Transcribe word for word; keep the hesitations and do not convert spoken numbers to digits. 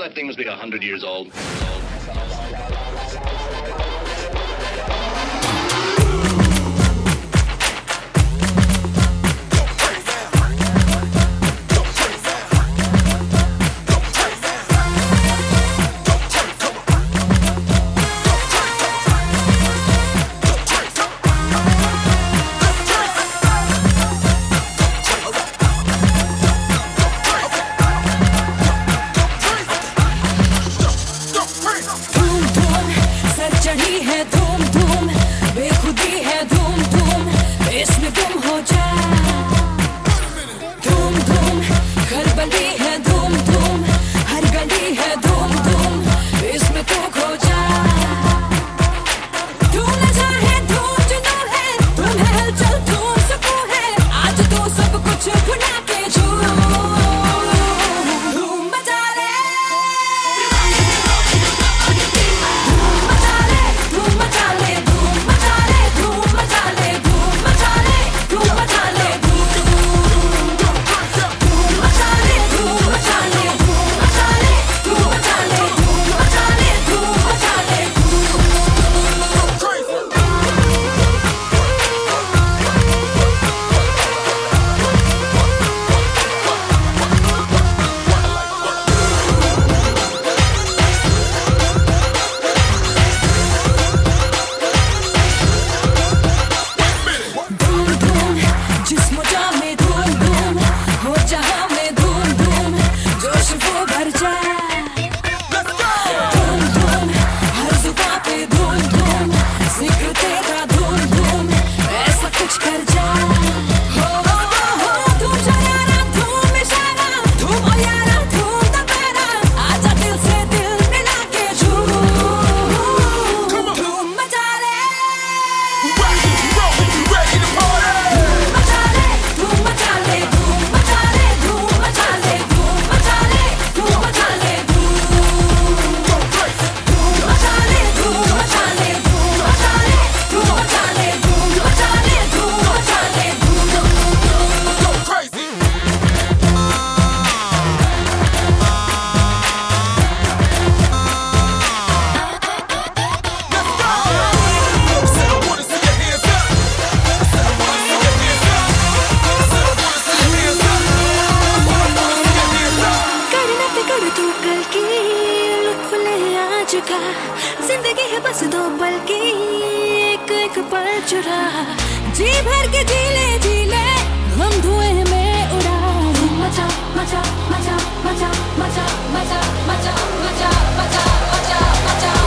that thing must be a hundred years old. चढ़ी है धूम धूम, बेखुदी है धूम धूम, इसमें गुम हो जा। धूम धूम खलबली है धूम धूम, हर गली है धूम धूम, इसमें तू खो जा। धूम नशा है, धूम जुनून है, धूम है हलचल, धूम सुकून है, आज तो सब कुछ भुला के झूम धूम मचा ले। जिंदगी है बस दो पल की, एक एक पल चुरा, जी भर के जी ले जी ले, हम धुएं में उड़ा। मचा मचा मचा मचा मचा मचा मचा मचा मचा मचा मचा